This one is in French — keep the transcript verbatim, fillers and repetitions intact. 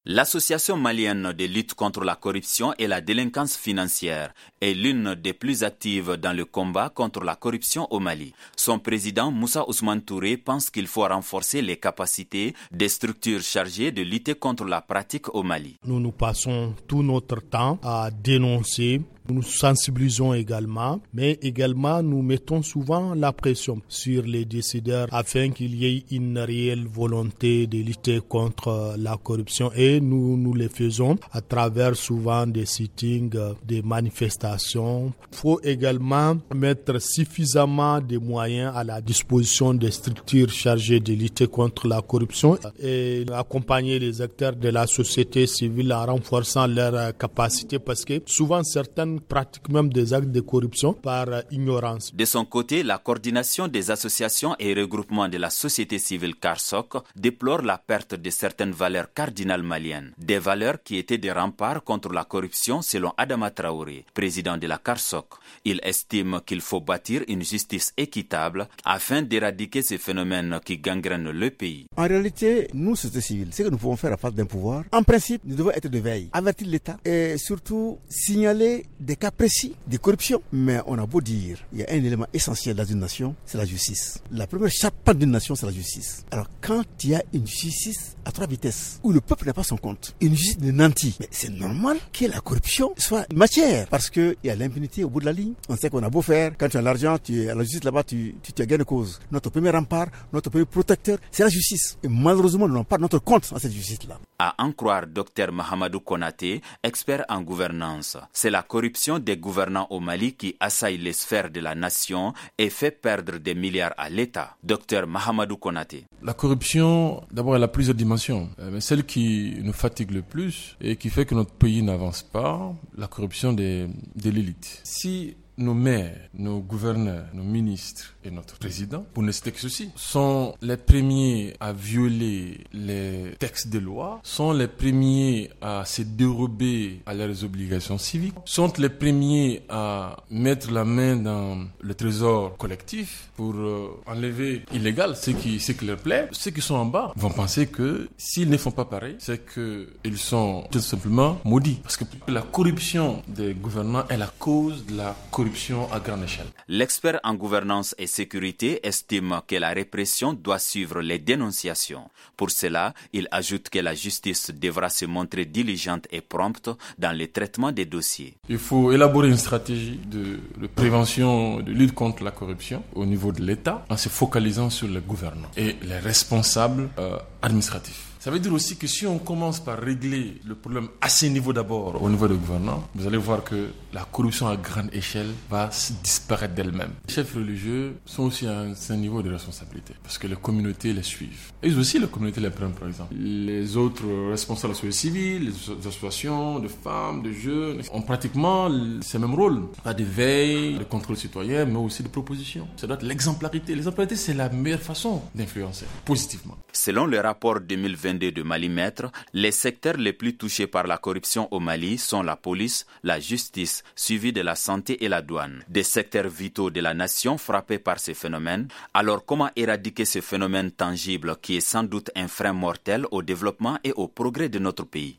L'Association malienne de lutte contre la corruption et la délinquance financière est l'une des plus actives dans le combat contre la corruption au Mali. Son président Moussa Ousmane Touré pense qu'il faut renforcer les capacités des structures chargées de lutter contre la pratique au Mali. Nous nous passons tout notre temps à dénoncer. Nous sensibilisons également, mais également nous mettons souvent la pression sur les décideurs afin qu'il y ait une réelle volonté de lutter contre la corruption et nous, nous les faisons à travers souvent des sittings, des manifestations. Il faut également mettre suffisamment de moyens à la disposition des structures chargées de lutter contre la corruption et accompagner les acteurs de la société civile en renforçant leurs capacités parce que souvent certaines pratiquent même des actes de corruption par ignorance. De son côté, la coordination des associations et regroupements de la société civile CARSOC déplore la perte de certaines valeurs cardinales maliennes, des valeurs qui étaient des remparts contre la corruption selon Adama Traoré, président de la CARSOC. Il estime qu'il faut bâtir une justice équitable afin d'éradiquer ces phénomènes qui gangrènent le pays. En réalité, nous, société civile, ce que nous pouvons faire à face d'un pouvoir, en principe, nous devons être de veille, avertir l'État et surtout signaler des cas précis de corruption. Mais on a beau dire, il y a un élément essentiel dans une nation, c'est la justice. La première chape d'une nation, c'est la justice. Alors quand il y a une justice à trois vitesses, où le peuple n'a pas son compte, une justice de nantis, mais c'est normal que la corruption soit matière, parce qu'il y a l'impunité au bout de la ligne. On sait qu'on a beau faire, quand tu as l'argent, tu es à la justice là-bas, tu, tu, tu as gain de cause. Notre premier rempart, notre premier protecteur, c'est la justice. Et malheureusement, nous n'avons pas notre compte dans cette justice-là. À en croire Dr Mahamadou Konaté, expert en gouvernance, c'est la corruption des gouvernants au Mali qui assaille les sphères de la nation et fait perdre des milliards à l'État. Dr Mahamadou Konaté. La corruption, d'abord, elle a plusieurs dimensions. Mais celle qui nous fatigue le plus et qui fait que notre pays n'avance pas, la corruption de, de l'élite. Si nos maires, nos gouverneurs, nos ministres et notre président, pour ne citer que ceci, sont les premiers à violer les textes de loi, sont les premiers à se dérober à leurs obligations civiques, sont les premiers à mettre la main dans le trésor collectif pour euh, enlever illégal ce qui, ce qui leur plaît. Ceux qui sont en bas vont penser que s'ils ne font pas pareil, c'est qu'ils sont tout simplement maudits. Parce que la corruption des gouvernants est la cause de la corruption à grande échelle. L'expert en gouvernance et sécurité estime que la répression doit suivre les dénonciations. Pour cela, il ajoute que la justice devra se montrer diligente et prompte dans le traitement des dossiers. Il faut élaborer une stratégie de, de prévention, de lutte contre la corruption au niveau de l'État en se focalisant sur les gouvernants et les responsables euh, administratifs. Ça veut dire aussi que si on commence par régler le problème à ce niveau d'abord, au niveau des gouvernants, vous allez voir que la corruption à grande échelle va disparaître d'elle-même. Les chefs religieux sont aussi à un certain niveau de responsabilité parce que les communautés les suivent. Et aussi les communautés les prennent par exemple. Les autres responsables de la société civile, les associations de femmes, de jeunes, ont pratiquement ces mêmes rôles. Pas de veille, de contrôle citoyen, mais aussi de proposition. Ça doit être l'exemplarité. L'exemplarité, c'est la meilleure façon d'influencer positivement. Selon le rapport deux mille vingt-deux de Malimètre, les secteurs les plus touchés par la corruption au Mali sont la police, la justice, suivi de la santé et la douane. Des secteurs vitaux de la nation frappés par ces phénomènes. Alors comment éradiquer ce phénomène tangible qui est sans doute un frein mortel au développement et au progrès de notre pays?